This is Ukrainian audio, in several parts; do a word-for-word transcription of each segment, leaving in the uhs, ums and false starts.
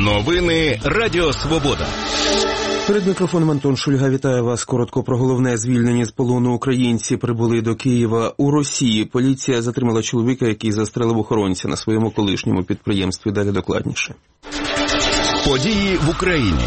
Новини Радіо Свобода. Перед мікрофоном Антон Шульга. Вітаю вас. Коротко про головне. Звільнені з полону українці прибули до Києва. У Росії поліція затримала чоловіка, який застрелив охоронця на своєму колишньому підприємстві. Далі докладніше. Події в Україні.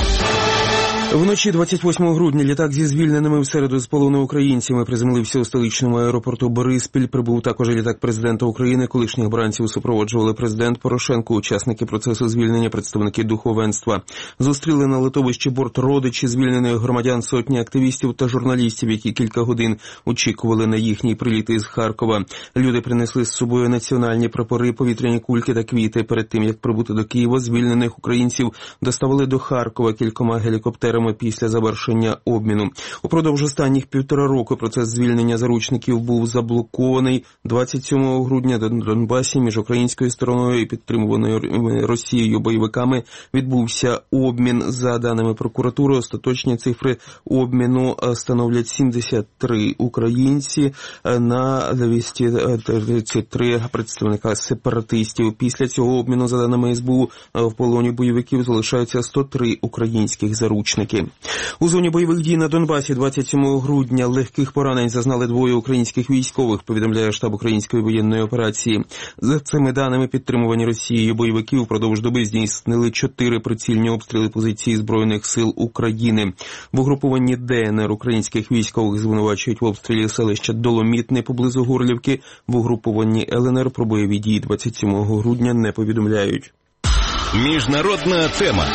Вночі двадцять восьмого грудня літак зі звільненими в середу з полону українцями приземлився у столичному аеропорту Бориспіль. Прибув також літак президента України. Колишніх бранців супроводжували президент Порошенко, учасники процесу звільнення, представники духовенства. Зустріли на литовищі борт родичі звільнених громадян, сотні активістів та журналістів, які кілька годин очікували на їхній приліт із Харкова. Люди принесли з собою національні прапори, повітряні кульки та квіти. Перед тим, як прибути до Києва, звільнених українців доставили до Харкова кількома гелікоптерами після завершення обміну. Упродовж останніх півтора року процес звільнення заручників був заблокований. двадцять сьомого грудня на Донбасі між українською стороною і підтримуваною Росією бойовиками відбувся обмін. За даними прокуратури, остаточні цифри обміну становлять сімдесят три українці на двісті тридцять три представника сепаратистів. Після цього обміну, за даними ес бе у, в полоні бойовиків залишаються сто три українських заручники. У зоні бойових дій на Донбасі двадцять сьомого грудня легких поранень зазнали двоє українських військових, повідомляє штаб української воєнної операції. За цими даними, підтримувані Росією бойовики впродовж доби здійснили чотири прицільні обстріли позицій Збройних сил України. В угрупованні де ен ер українських військових звинувачують в обстрілі селища Доломітне поблизу Горлівки. В угрупованні ел ен ер про бойові дії двадцять сьомого грудня не повідомляють. Міжнародна тема.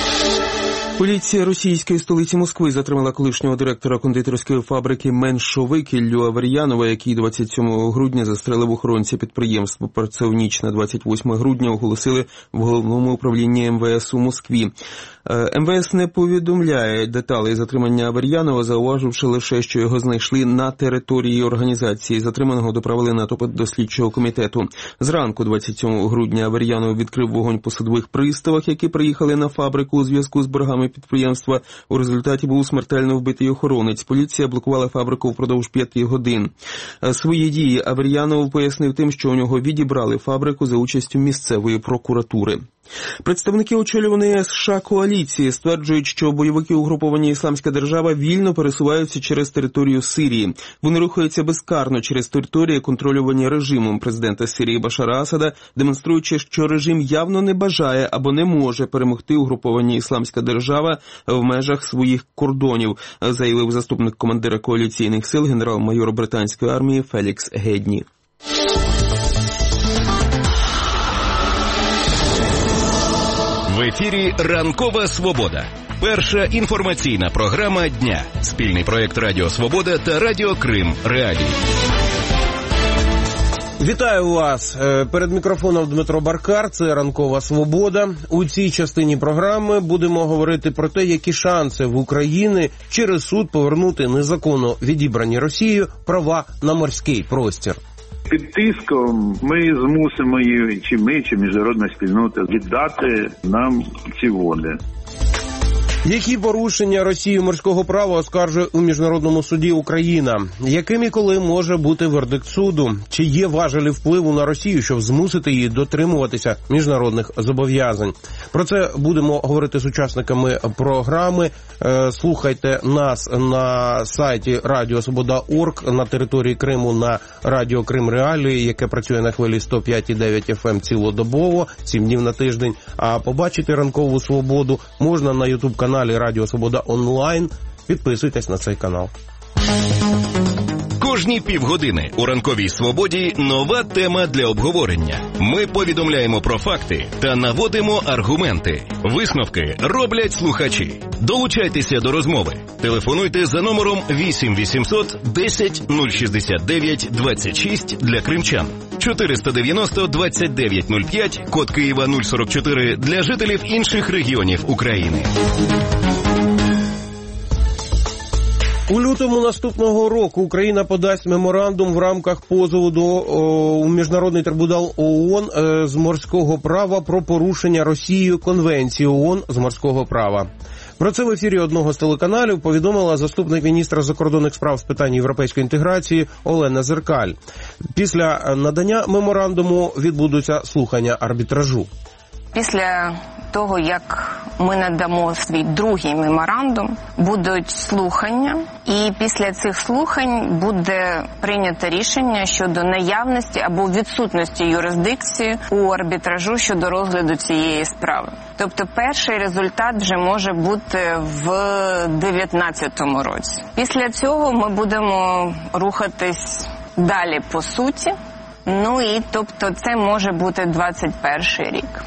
Поліція російської столиці Москви затримала колишнього директора кондитерської фабрики «Меншовик» Іллю Авер'янова, який двадцять сьомого грудня застрелив охоронця підприємства. Про це в ніч на двадцять восьме грудня оголосили в головному управлінні ем ве ес у Москві. ем ве ес не повідомляє деталей затримання Авер'янова, зауваживши лише, що його знайшли на території організації. Затриманого доправили на допит до слідчого комітету. Зранку двадцять сьомого грудня Авер'янов відкрив вогонь по садових приставах, які приїхали на фабрику у зв'язку з боргами підприємства. У результаті був смертельно вбитий охоронець. Поліція блокувала фабрику впродовж п'яти годин. Свої дії Авер'янов пояснив тим, що у нього відібрали фабрику за участю місцевої прокуратури. Представники очолюваної США коаліції стверджують, що бойовики угруповання «Ісламська держава» вільно пересуваються через територію Сирії. Вони рухаються безкарно через території, контролювані режимом президента Сирії Башара Асада, демонструючи, що режим явно не бажає або не може перемогти угруповання «Ісламська держава» в межах своїх кордонів, заявив заступник командира коаліційних сил генерал-майор британської армії Фелікс Гедні. В ефірі «Ранкова Свобода». Перша інформаційна програма дня. Спільний проєкт Радіо Свобода та Радіо Крим Реалії. Вітаю вас. Перед мікрофоном Дмитро Баркар, це «Ранкова Свобода». У цій частині програми будемо говорити про те, які шанси в Україні через суд повернути незаконно відібрані Росією права на морський простір. Під тиском ми змусимо її, чи ми, чи міжнародна спільнота, віддати нам ці води. Які порушення Росії морського права оскаржує у Міжнародному суді Україна? Яким і коли може бути вердикт суду? Чи є важелі впливу на Росію, щоб змусити її дотримуватися міжнародних зобов'язань? Про це будемо говорити з учасниками програми. Слухайте нас на сайті радіо свобода крапка орг, на території Криму на Радіо Крим Реалії, яке працює на хвилі сто п'ять і дев'ять еф ем цілодобово, сім днів на тиждень. А побачити «Ранкову Свободу» можна на ютуб-каналі Радіо Свобода онлайн. Підписуйтесь на цей канал. Кожні півгодини у «Ранковій Свободі» нова тема для обговорення. Ми повідомляємо про факти та наводимо аргументи. Висновки роблять слухачі. Долучайтеся до розмови. Телефонуйте за номером вісім вісімсот десять нуль шістдесят дев'ять двадцять шість для кримчан. чотириста дев'яносто двадцять дев'ять нуль п'ять, код Києва нуль сорок чотири для жителів інших регіонів України. У лютому наступного року Україна подасть меморандум в рамках позову до о, у Міжнародний трибунал ООН е, з морського права про порушення Росією Конвенції ООН з морського права. Про це в ефірі одного з телеканалів повідомила заступник міністра закордонних справ з питань європейської інтеграції Олена Зеркаль. Після надання меморандуму відбудуться слухання арбітражу. Після того, як ми надамо свій другий меморандум, будуть слухання, і після цих слухань буде прийнято рішення щодо наявності або відсутності юрисдикції у арбітражу щодо розгляду цієї справи. Тобто перший результат вже може бути в дев'ятнадцятому році. Після цього ми будемо рухатись далі по суті. Ну і тобто це може бути двадцять перший рік.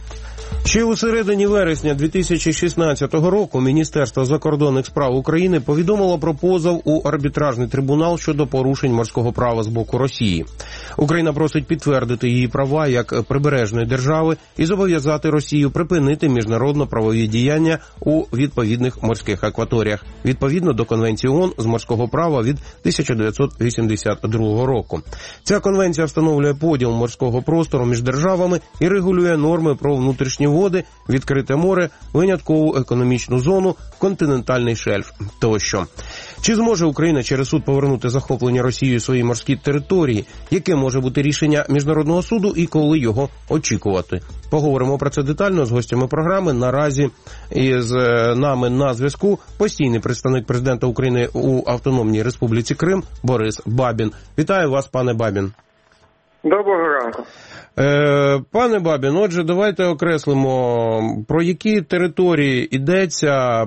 Ще у середині вересня дві тисячі шістнадцятого року Міністерство закордонних справ України повідомило про позов у арбітражний трибунал щодо порушень морського права з боку Росії. Україна просить підтвердити її права як прибережної держави і зобов'язати Росію припинити міжнародно-правові діяння у відповідних морських акваторіях, відповідно до Конвенції ООН з морського права від тисяча дев'ятсот вісімдесят другого року. Ця конвенція встановлює поділ морського простору між державами і регулює норми про внутрішні води, відкрите море, виняткову економічну зону, континентальний шельф тощо. Чи зможе Україна через суд повернути захоплені Росією свої морські території? Яке може бути рішення Міжнародного суду і коли його очікувати? Поговоримо про це детально з гостями програми. Наразі із нами на зв'язку постійний представник президента України у Автономній Республіці Крим Борис Бабін. Вітаю вас, пане Бабін. Доброго ранку. Е, пане Бабін, отже, давайте окреслимо, про які території йдеться.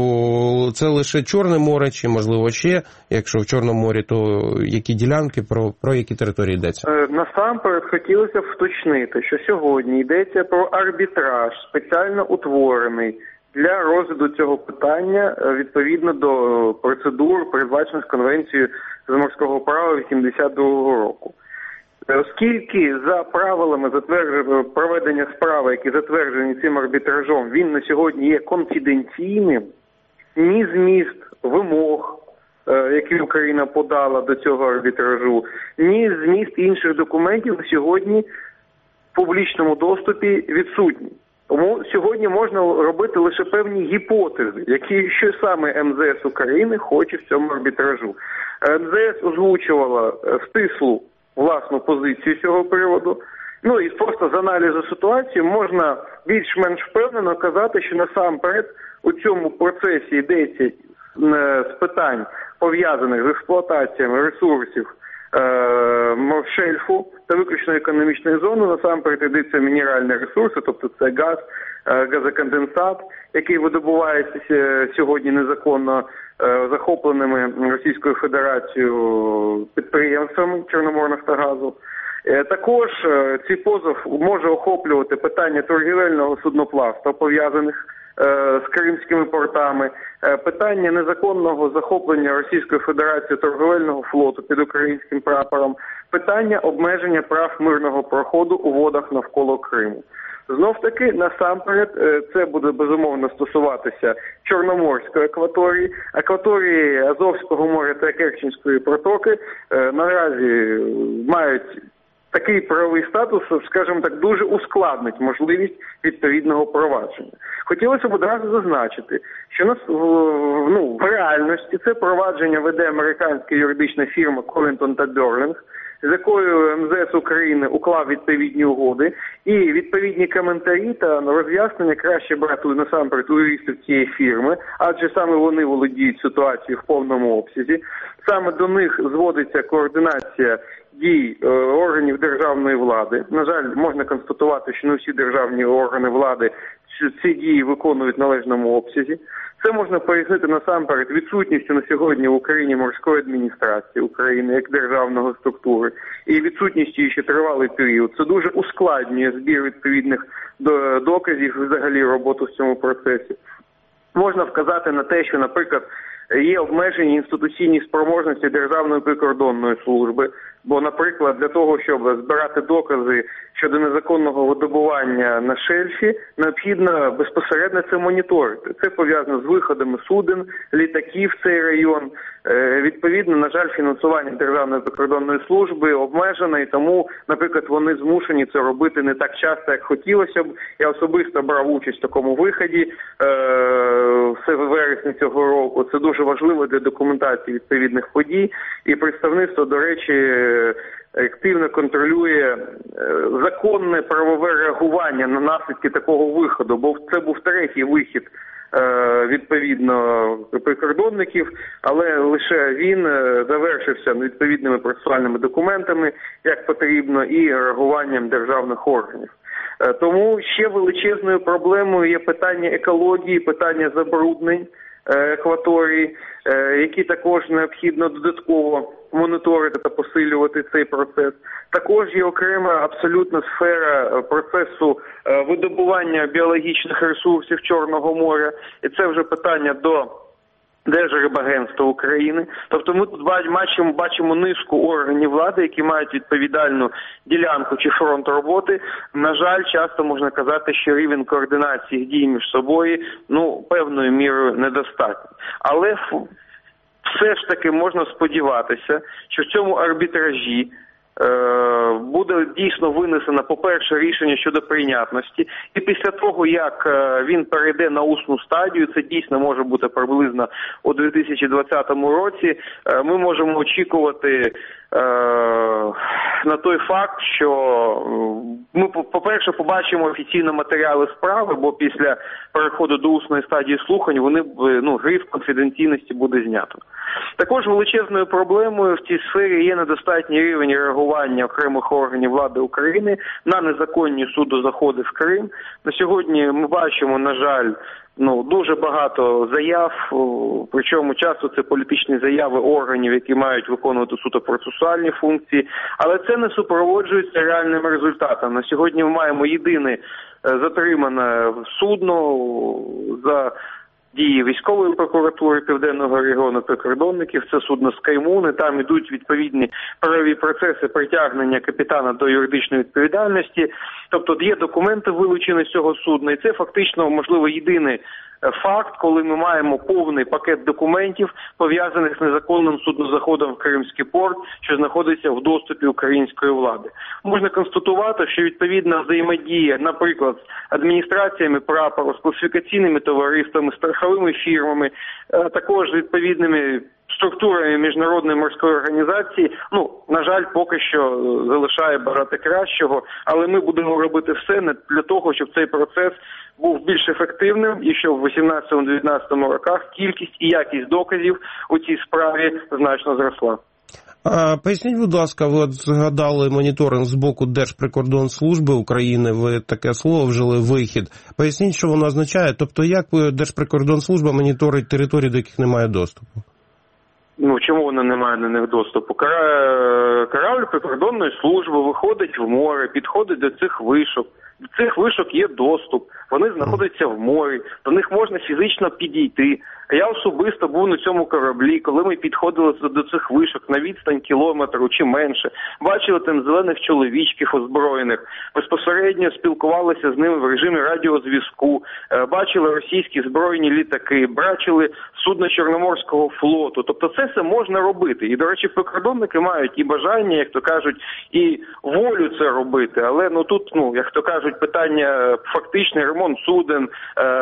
Це лише Чорне море чи, можливо, ще, якщо в Чорному морі, то які ділянки, про, про які території йдеться? Е, насамперед хотілося б вточнити, що сьогодні йдеться про арбітраж, спеціально утворений для розгляду цього питання відповідно до процедур, передбачених Конвенцією з морського права вісімдесят другого року. Оскільки за правилами проведення справи, які затверджені цим арбітражом, він на сьогодні є конфіденційним, ні зміст вимог, які Україна подала до цього арбітражу, ні зміст інших документів на сьогодні в публічному доступі відсутні. Тому сьогодні можна робити лише певні гіпотези, які що саме ем зе ес України хоче в цьому арбітражу. ем зе ес озвучувала стислу власну позицію з цього приводу. Ну і просто з аналізу ситуації можна більш-менш впевнено казати, що насамперед у цьому процесі йдеться з питань, пов'язаних з експлуатаціями ресурсів е- шельфу та виключної економічної зони. Насамперед йдеться мінеральні ресурси, тобто це газ, е- газоконденсат, який видобувається сьогодні незаконно захопленими Російською Федерацією підприємствами Чорноморнафтогазу. Також цей позов може охоплювати питання торгівельного судноплавства, пов'язаних з кримськими портами, питання незаконного захоплення Російською Федерацією торговельного флоту під українським прапором, питання обмеження прав мирного проходу у водах навколо Криму. Знов-таки, насамперед, це буде безумовно стосуватися Чорноморської акваторії, акваторії Азовського моря та Керченської протоки. Наразі мають такий правовий статус, скажімо так, дуже ускладнить можливість відповідного провадження. Хотілося б одразу зазначити, що нас, ну, в реальності це провадження веде американська юридична фірма Ковінтон та Берлінг, з якою ем зе ес України уклав відповідні угоди, і відповідні коментарі та роз'яснення краще брати насамперед у юристів цієї фірми, адже саме вони володіють ситуацією в повному обсязі. Саме до них зводиться координація дій е, органів державної влади. На жаль, можна констатувати, що не всі державні органи влади ці дії виконують в належному обсязі. Це можна пояснити насамперед відсутністю на сьогодні в Україні морської адміністрації України як державного структури і відсутністю її ще тривалий період. Це дуже ускладнює збір відповідних доказів і взагалі роботу в цьому процесі. Можна вказати на те, що, наприклад, є обмежені інституційні спроможності Державної прикордонної служби, бо, наприклад, для того, щоб збирати докази щодо незаконного видобування на шельфі, необхідно безпосередньо це моніторити. Це пов'язано з виходами суден, літаків в цей район. Відповідно, на жаль, фінансування Державної прикордонної служби обмежено, і тому, наприклад, вони змушені це робити не так часто, як хотілося б. Я особисто брав участь в такому виході в вересні цього року. Це дуже важливо для документації відповідних подій. І представництво, до речі, активно контролює законне правове реагування на наслідки такого виходу, бо це був третій вихід відповідно прикордонників, але лише він завершився відповідними процесуальними документами, як потрібно, і реагуванням державних органів. Тому ще величезною проблемою є питання екології, питання забруднень екваторії, які також необхідно додатково моніторити та посилювати цей процес. Також є окрема абсолютно сфера процесу видобування біологічних ресурсів Чорного моря, і це вже питання до Держрибагентства України. Тобто ми тут бачимо, бачимо низку органів влади, які мають відповідальну ділянку чи фронт роботи. На жаль, часто можна казати, що рівень координації дій між собою, ну, певною мірою недостатній. Але все ж таки можна сподіватися, що в цьому арбітражі буде дійсно винесено, по-перше, рішення щодо прийнятності, і після того, як він перейде на усну стадію, це дійсно може бути приблизно у дві тисячі двадцятому році, ми можемо очікувати на той факт, що ми, по-перше, побачимо офіційно матеріали справи, бо після переходу до усної стадії слухань вони, ну, гриф конфіденційності буде знято. Також величезною проблемою в цій сфері є недостатній рівень реагування окремих органів влади України на незаконні судозаходи в Крим. На сьогодні ми бачимо, на жаль, ну, дуже багато заяв, причому часто це політичні заяви органів, які мають виконувати суто процесуальні функції, але це не супроводжується реальним результатом. На сьогодні ми маємо єдине затримане судно за дії військової прокуратури Південного регіону прикордонників, це судно «Скаймун», і там ідуть відповідні правові процеси притягнення капітана до юридичної відповідальності. Тобто є документи вилучені з цього судна, і це фактично, можливо, єдиний факт, коли ми маємо повний пакет документів, пов'язаних з незаконним суднозаходом в Кримський порт, що знаходиться в доступі української влади. Можна констатувати, що відповідна взаємодія, наприклад, з адміністраціями прапору, з класифікаційними товариствами, страховими фірмами, також з відповідними структурами Міжнародної морської організації, ну, на жаль, поки що залишає бажати кращого, але ми будемо робити все для того, щоб цей процес був більш ефективним і щоб в вісімнадцятому-дев'ятнадцятому роках кількість і якість доказів у цій справі значно зросла. А, поясніть, будь ласка, ви от згадали моніторинг з боку Держприкордонслужби України, ви таке слово вжили, вихід. Поясніть, що воно означає, тобто як Держприкордонслужба моніторить території, до яких немає доступу? Ну, чому вона не має до них доступу? Корабль прикордонної служби виходить в море, підходить до цих вишок. До цих вишок є доступ, вони знаходяться в морі, до них можна фізично підійти. Я особисто був на цьому кораблі, коли ми підходили до цих вишок на відстань кілометру чи менше, бачили там зелених чоловічків озброєних, безпосередньо спілкувалися з ними в режимі радіозв'язку, бачили російські збройні літаки, бачили судна Чорноморського флоту. Тобто це все можна робити. І, до речі, прикордонники мають і бажання, як то кажуть, і волю це робити. Але, ну, тут, ну, як то кажуть, питання фактичний ремонт суден, е-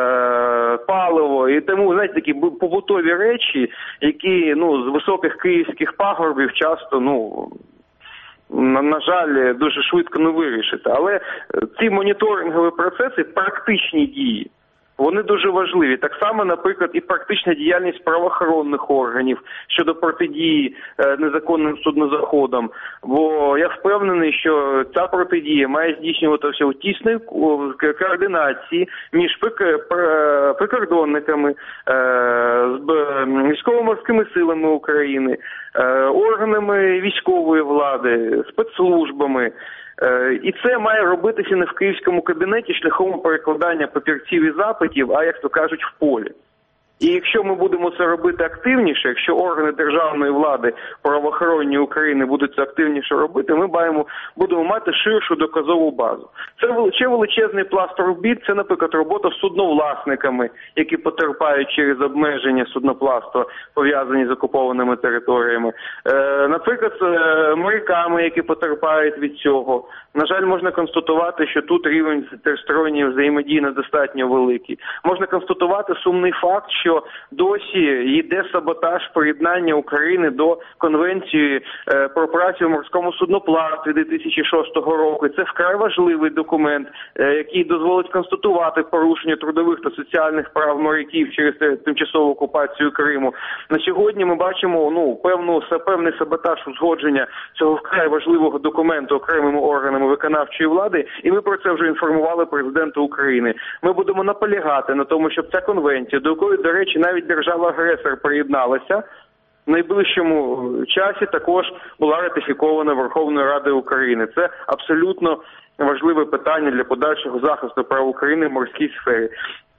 паливо і тому, знаєте, такі побутові речі, які, ну, з високих київських пагорбів часто, ну, на, на жаль, дуже швидко не вирішити. Але ці моніторингові процеси, практичні дії, вони дуже важливі. Так само, наприклад, і практична діяльність правоохоронних органів щодо протидії е, незаконним суднозаходам. Бо я впевнений, що ця протидія має здійснюватися у тісній координації між прикордонниками, е, з військово-морськими силами України, е, органами військової влади, спецслужбами. І це має робитися не в київському кабінеті шляхом перекладання папірців і запитів, а, як то кажуть, в полі. І якщо ми будемо це робити активніше, якщо органи державної влади, правоохоронні України будуть це активніше робити, ми маємо, будемо мати ширшу доказову базу. Це ще величезний пласт робіт, це, наприклад, робота з судновласниками, які потерпають через обмеження судноплавства, пов'язані з окупованими територіями. Е, наприклад, моряками, які потерпають від цього. На жаль, можна констатувати, що тут рівень тристоронньої взаємодії недостатньо великий. Можна констатувати сумний факт, що що досі йде саботаж приєднання України до Конвенції е, про працю в морському судноплавстві дві тисячі шостого року. Це вкрай важливий документ, е, який дозволить констатувати порушення трудових та соціальних прав моряків через тимчасову окупацію Криму. На сьогодні ми бачимо ну певну певний саботаж узгодження цього вкрай важливого документу окремими органами виконавчої влади, і ми про це вже інформували президента України. Ми будемо наполягати на тому, щоб ця конвенція, до якої, до речі, навіть держава-агресор приєдналася, в найближчому часі також була ратифікована Верховною Радою України. Це абсолютно важливе питання для подальшого захисту прав України в морській сфері.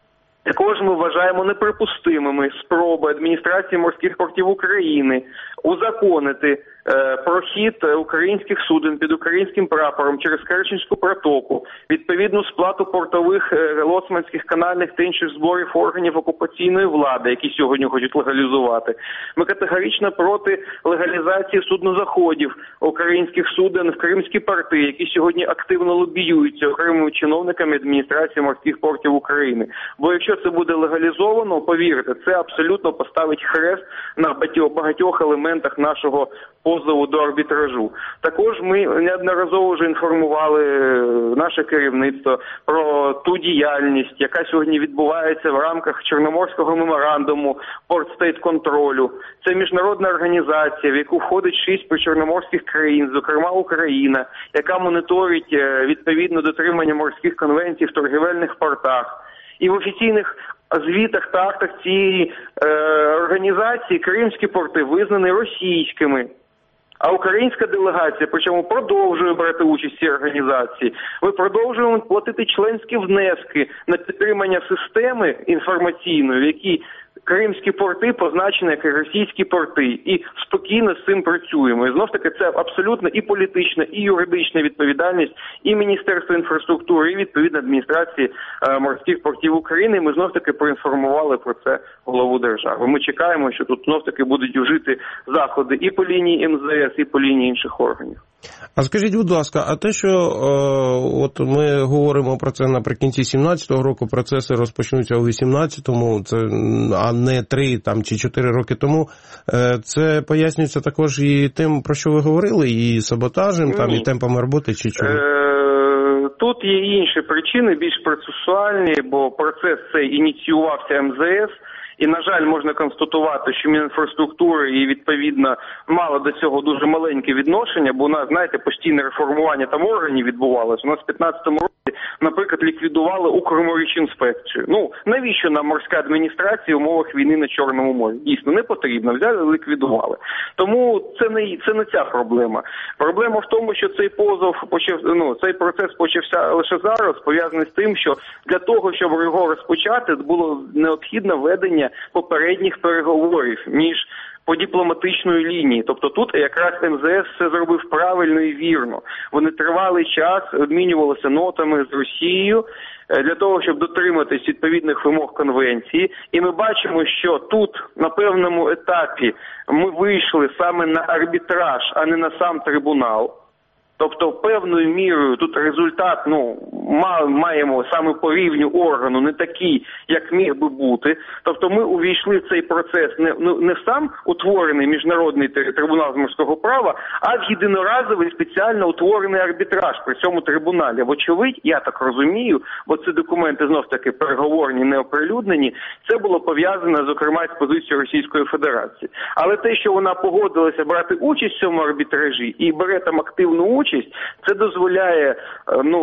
Також ми вважаємо неприпустимими спроби адміністрації морських портів України узаконити е, прохід українських суден під українським прапором через Керченську протоку, відповідну сплату портових, е, лоцманських, канальних та інших зборів органів окупаційної влади, які сьогодні хочуть легалізувати. Ми категорично проти легалізації суднозаходів українських суден в кримські порти, які сьогодні активно лобіюються окремими чиновниками адміністрації морських портів України. Бо якщо це буде легалізовано, повірте, це абсолютно поставить хрест на багатьох елементах нашого позову до арбітражу. Також ми неодноразово вже інформували наше керівництво про ту діяльність, яка сьогодні відбувається в рамках Чорноморського меморандуму Порт-Стейт-контролю. Це міжнародна організація, в яку входить шість причорноморських країн, зокрема Україна, яка моніторить відповідно дотримання морських конвенцій в торгівельних портах. І в офіційних звітах та актах цієї е, організації кримські порти визнані російськими. А українська делегація, причому продовжує брати участь в цій організації. Ми продовжуємо платити членські внески на підтримання системи інформаційної, в якій кримські порти позначені як російські порти, і спокійно з цим працюємо. І знов таки це абсолютно і політична, і юридична відповідальність і Міністерства інфраструктури, і відповідно адміністрації е, морських портів України. Ми знов таки проінформували про це главу держави. Ми чекаємо, що тут знов таки будуть вжити заходи і по лінії ем зет ес, і по лінії інших органів. А скажіть, будь ласка, а те, що е, от ми говоримо про це наприкінці сімнадцятого року, процеси розпочнуться у вісімнадцятому, це, а не три там, чи чотири роки тому, е, це пояснюється також і тим, про що ви говорили, і саботажем, там, і темпами роботи, чи чому? Е, тут є інші причини, більш процесуальні, бо процес цей ініціювався ем зет ес, і, на жаль, можна констатувати, що Мінінфраструктури і, відповідно, мало до цього дуже маленьке відношення, бо у нас, знаєте, постійне реформування там органів відбувалося. У нас в п'ятнадцятому році, наприклад, ліквідували Укрморічінспекцію. Ну, навіщо нам морська адміністрація в умовах війни на Чорному морі? Дійсно, не потрібно. Взяли, ліквідували. Тому це не, це не ця проблема. Проблема в тому, що цей позов почав, ну, цей процес почався лише зараз, пов'язаний з тим, що для того, щоб його розпочати, було необхідно ведення попередніх переговорів між по дипломатичної лінії. Тобто тут якраз ем зет ес все зробив правильно і вірно. Вони тривалий час обмінювалися нотами з Росією для того, щоб дотриматись відповідних вимог конвенції. І ми бачимо, що тут на певному етапі ми вийшли саме на арбітраж, а не на сам трибунал. Тобто, певною мірою тут результат, ну, маємо саме по рівню органу не такий, як міг би бути. Тобто, ми увійшли в цей процес не, ну, не в сам утворений міжнародний трибунал з морського права, а в єдиноразовий спеціально утворений арбітраж при цьому трибуналі. Вочевидь, я так розумію, бо ці документи знов-таки переговорні, не оприлюднені, це було пов'язано, зокрема, з позицією Російської Федерації. Але те, що вона погодилася брати участь в цьому арбітражі і бере там активну участь, це дозволяє ну,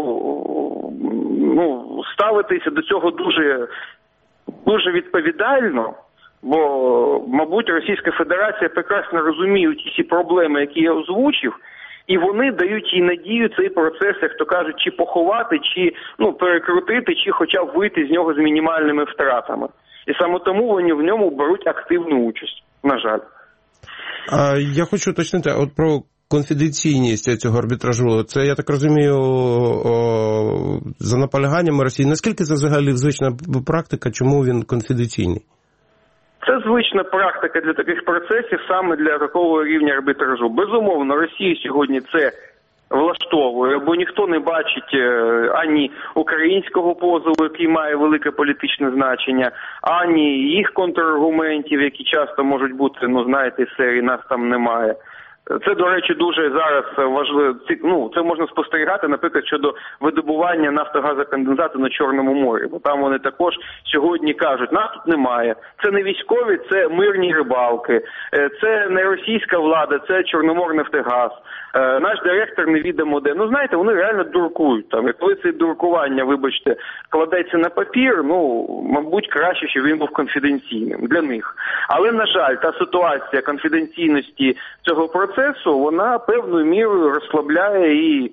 ну, ставитися до цього дуже, дуже відповідально, бо, мабуть, Російська Федерація прекрасно розуміє ті всі проблеми, які я озвучив, і вони дають їй надію цей процес, як то кажуть, чи поховати, чи ну, перекрутити, чи хоча б вийти з нього з мінімальними втратами. І саме тому вони в ньому беруть активну участь, на жаль. А я хочу уточнити, от про конфіденційність цього арбітражу, це, я так розумію, о, за наполяганнями Росії. Наскільки це взагалі звична практика, чому він конфіденційний? Це звична практика для таких процесів, саме для такого рівня арбітражу. Безумовно, Росія сьогодні це влаштовує, бо ніхто не бачить ані українського позову, який має велике політичне значення, ані їх контраргументів, які часто можуть бути, ну знаєте, з серії «нас там немає». Це, до речі, дуже зараз важливо, ну, це можна спостерігати, наприклад, щодо видобування нафтогазоконденсату на Чорному морі, бо там вони також сьогодні кажуть, нас тут немає, це не військові, це мирні рибалки, це не російська влада, це Чорноморнафтогаз, наш директор невідомо де. Ну, знаєте, вони реально дуркують там, і коли це дуркування, вибачте, кладеться на папір, ну, мабуть, краще, щоб він був конфіденційним для них. Але, на жаль, та ситуація конфіденційності цього процесу, вона певною мірою розслабляє і,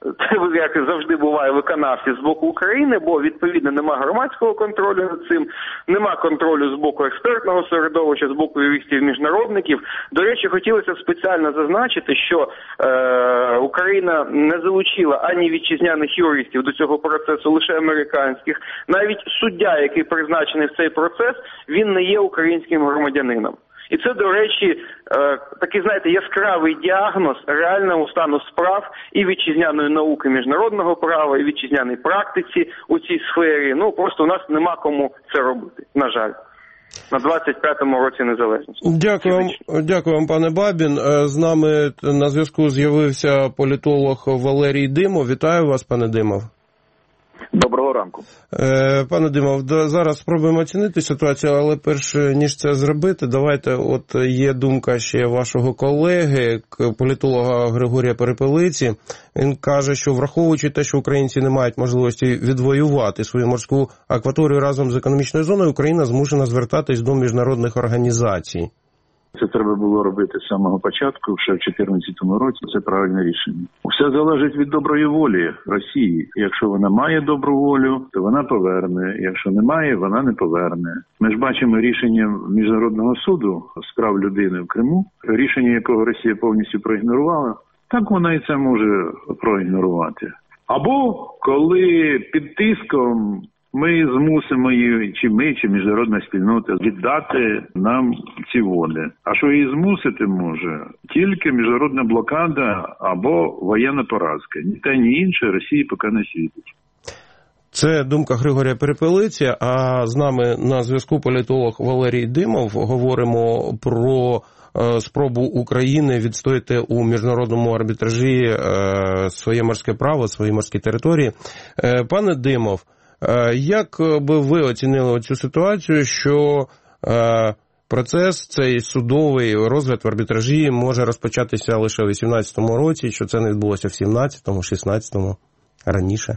як завжди буває, виконавці з боку України, бо, відповідно, нема громадського контролю над цим, нема контролю з боку експертного середовища, з боку юристів-міжнародників. До речі, хотілося б спеціально зазначити, що е, Україна не залучила ані вітчизняних юристів до цього процесу, лише американських. Навіть суддя, який призначений в цей процес, він не є українським громадянином. І це, до речі, такий, знаєте, яскравий діагноз реального стану справ і вітчизняної науки міжнародного права, і вітчизняній практиці у цій сфері. Ну, просто у нас нема кому це робити, на жаль, на двадцять п'ятому році незалежності. Дякую вам, дякую вам, пане Бабін. З нами на зв'язку з'явився політолог Валерій Димов. Вітаю вас, пане Димов. Доброго ранку. Пане Димов, зараз спробуємо оцінити ситуацію, але перш ніж це зробити, давайте, от є думка ще вашого колеги, політолога Григорія Перепелиці. Він каже, що враховуючи те, що українці не мають можливості відвоювати свою морську акваторію разом з економічною зоною, Україна змушена звертатись до міжнародних організацій. Це треба було робити з самого початку, ще в дві тисячі чотирнадцятому році. Це правильне рішення. Все залежить від доброї волі Росії. Якщо вона має добру волю, то вона поверне. Якщо не має, вона не поверне. Ми ж бачимо рішення Міжнародного суду з прав людини в Криму, рішення якого Росія повністю проігнорувала. Так вона і це може проігнорувати. Або коли під тиском ми змусимо її, чи ми, чи міжнародна спільнота, віддати нам ці води. А що її змусити може? Тільки міжнародна блокада або воєнна поразка. Ні те, ні інше Росії поки не світить. Це думка Григорія Перепелиці, а з нами на зв'язку політолог Валерій Димов. Говоримо про спробу України відстояти у міжнародному арбітражі своє морське право, свої морські території. Пане Димов, як би ви оцінили цю ситуацію, що процес цей судовий розгляд в арбітражі може розпочатися лише у вісімнадцятому році, що це не відбулося в сімнадцятому, шістнадцятому, раніше?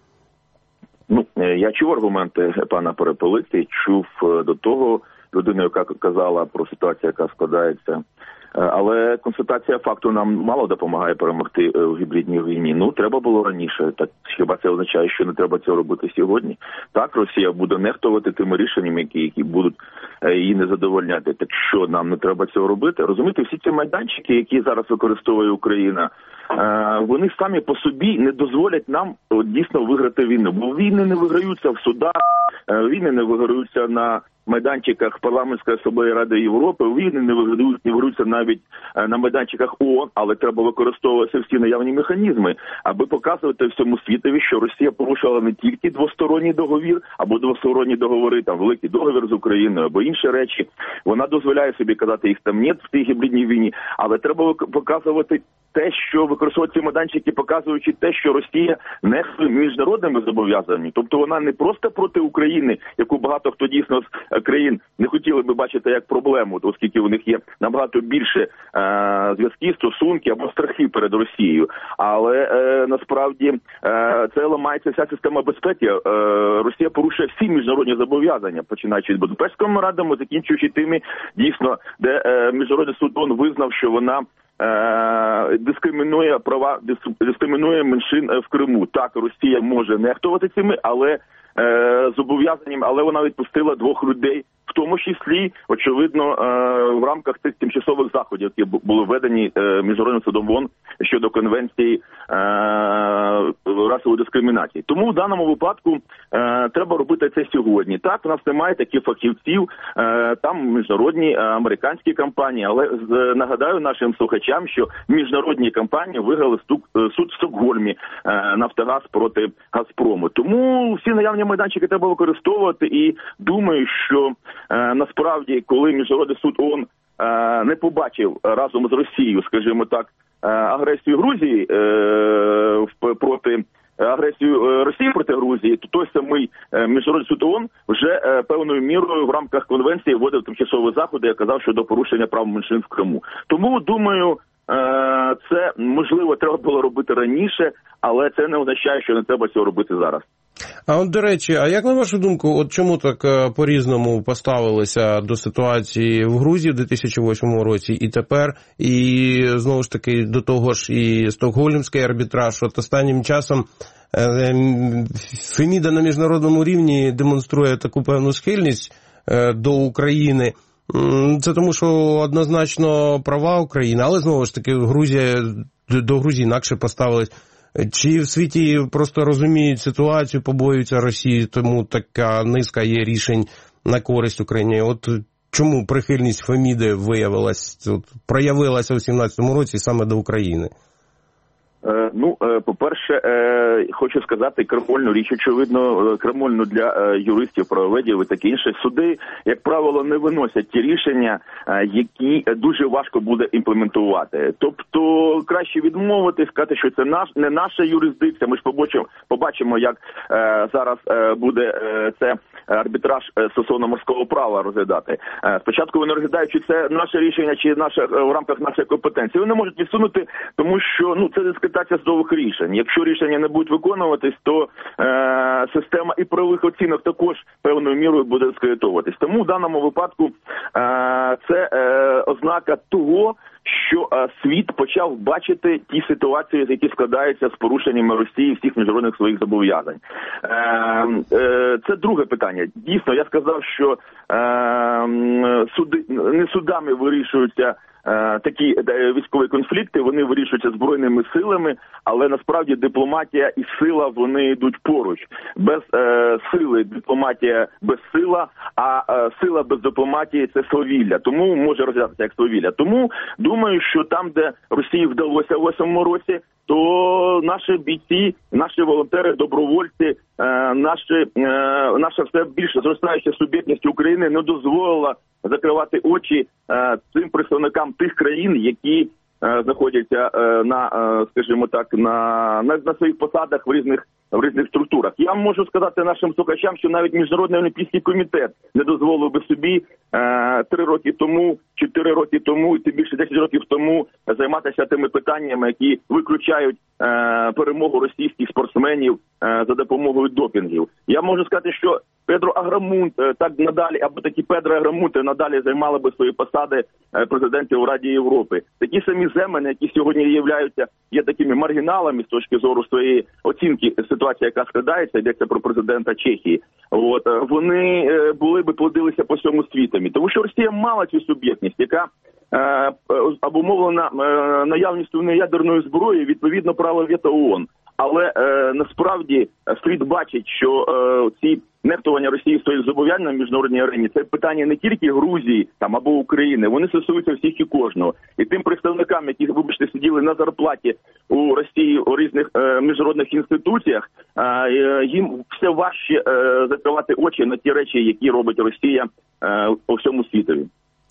Ну, я чув аргументи пана Перепелиці, чув до того людину, яка казала про ситуацію, яка складається. Але констатація факту нам мало допомагає перемогти в гібридній війні. Ну, треба було раніше. Так хіба це означає, що не треба цього робити сьогодні? Так, Росія буде нехтувати тими рішеннями, які, які будуть її не задовольняти. Так що нам не треба цього робити? Розумієте, всі ці майданчики, які зараз використовує Україна, вони самі по собі не дозволять нам дійсно виграти війну. Бо війни не виграються в судах, війни не виграються на майданчиках Парламентської асамблеї Ради Європи, війни не виграються, не виграються навіть на майданчиках ООН, але треба використовувати всі наявні механізми, аби показувати всьому світові, що Росія порушила не тільки двосторонній договір, або двосторонні договори, там великий договір з Україною, або інші речі. Вона дозволяє собі казати, їх там нет в цій гібридній війні, але треба показувати те, що використовують ці майданчики, показуючи те, що Росія не з міжнародними зобов'язаннями. Тобто вона не просто проти України, яку багато хто дійсно з країн не хотіли би бачити як проблему, оскільки у них є набагато більше е, зв'язків, стосунки або страхи перед Росією. Але е, насправді е, це ламається вся система безпеки. Е, Росія порушує всі міжнародні зобов'язання, починаючи від Будапештського меморандуму, закінчуючи тими, дійсно, де е, Міжнародний суд ООН визнав, що вона дискримінує права, дискримінує меншин в Криму. Так, Росія може нехтувати цими, але е, зобов'язаннями, але вона відпустила двох людей, в тому числі, очевидно, е, в рамках цих тимчасових заходів, які були введені е, Міжнародним судом ООН щодо конвенції е, расової дискримінації. Тому в даному випадку е, треба робити це сьогодні. Так, у нас немає таких фахівців, е, там міжнародні е, американські компанії, але з, нагадаю нашим слухачам, що міжнародні компанії виграли стук, суд в Стокгольмі, е, Нафтогаз проти Газпрому. Тому всі наявні майданчики треба використовувати, і думаю, що е, насправді, коли Міжнародний суд ООН е, не побачив разом з Росією, скажімо так, е, агресію Грузії е, проти агресію Росії проти Грузії, то той самий Міжнародний суд ООН вже певною мірою в рамках конвенції вводив тимчасові заходи, я казав, щодо порушення прав меншин в Криму. Тому, думаю, це, можливо, треба було робити раніше, але це не означає, що не треба цього робити зараз. А от, до речі, а як на вашу думку, от чому так по-різному поставилися до ситуації в Грузії в дві тисячі восьмому році і тепер, і знову ж таки до того ж і стокгольмський арбітраж, от останнім часом Феміда на міжнародному рівні демонструє таку певну схильність до України. Це тому, що однозначно права України, але знову ж таки Грузія, до Грузії інакше поставилась. Чи в світі просто розуміють ситуацію, побоюються Росії, тому така низка є рішень на користь Україні? От чому прихильність Феміди виявилась, от, проявилася у сімнадцятому році саме до України? Ну, по-перше, хочу сказати крамольну річ, очевидно, крамольну для юристів, правоведів і таке інше. Суди, як правило, не виносять ті рішення, які дуже важко буде імплементувати. Тобто, краще відмовити, сказати, що це наш, не наша юрисдикція. Ми ж побачимо, побачимо як зараз буде це арбітраж стосовно морського права розглядати. Спочатку вони розглядають, чи це наше рішення, чи наше, в рамках нашої компетенції. Вони можуть відсунути, тому що ну, це дискретація судових рішень. Якщо рішення не будуть виконуватись, то е, система і правових оцінок також певною мірою буде дискредитовуватись. Тому в даному випадку е, це е, ознака того, що е, світ почав бачити ті ситуації, які складаються з порушеннями Росії всіх міжнародних своїх зобов'язань. Е, е, це друге питання. Дійсно, я сказав, що е, суди, не судами вирішуються такі військові конфлікти, вони вирішуються збройними силами, але насправді дипломатія і сила, вони йдуть поруч. Без е, сили дипломатія без сила, а е, сила без дипломатії – це свавілля. Тому може розглядатися як свавілля. Тому думаю, що там, де Росії вдалося в восьмому році, то наші бійці, наші волонтери, добровольці, е, наші, е, наша все більше зростаюча суб'єктність України не дозволила закривати очі е, цим представникам тих країн, які е, знаходяться е, на, е, скажімо так, на, на, на своїх посадах в різних в різних структурах. Я можу сказати нашим слухачам, що навіть Міжнародний олімпійський комітет не дозволив би собі е, три роки тому, чотири роки тому, і тим більше десять років тому займатися тими питаннями, які виключають е, перемогу російських спортсменів е, за допомогою допінгів. Я можу сказати, що Педро Аграмунт, е, так надалі, або такі Педро Аграмунти надалі займали би свої посади е, президентів у Раді Європи. Такі самі землі, які сьогодні являються, є такими маргіналами з точки зору своєї оцінки ситуації, яка складається, йдеться про президента Чехії. От, вони були би плодилися по всьому світові. Тому що Росія мала цю суб'єктність, яка е, обумовлена е, наявністю неядерної зброї, відповідно право вето ООН. Але е, насправді світ бачить, що е, ці нехтування Росії своїх зобов'язань на міжнародній арені – це питання не тільки Грузії там або України, вони стосуються всіх і кожного. І тим представникам, які, вибачте, сиділи на зарплаті у Росії у різних е, міжнародних інституціях, е, їм все важче е, закривати очі на ті речі, які робить Росія е, по всьому світові.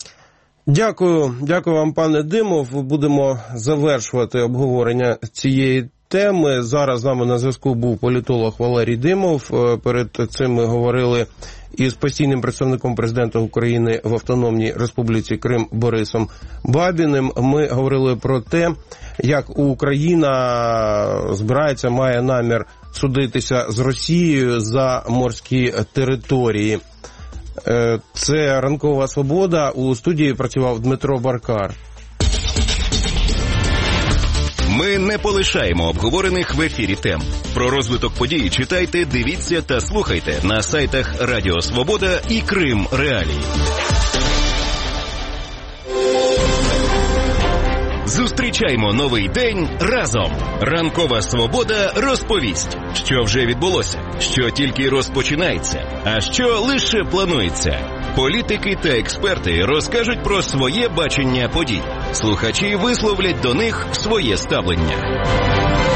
Дякую, дякую вам, пане Димов. Будемо завершувати обговорення цієї теми. Зараз з нами на зв'язку був політолог Валерій Димов. Перед цим ми говорили із постійним представником президента України в Автономній Республіці Крим Борисом Бабіним. Ми говорили про те, як Україна збирається, має намір судитися з Росією за морські території. Це «Ранкова свобода». У студії працював Дмитро Баркар. Ми не полишаємо обговорених в ефірі тем. Про розвиток подій читайте, дивіться та слухайте на сайтах Радіо Свобода і Крим Реалії. Зустрічаймо новий день разом. Ранкова Свобода розповість, що вже відбулося, що тільки розпочинається, а що лише планується. Політики та експерти розкажуть про своє бачення подій. Слухачі висловлять до них своє ставлення.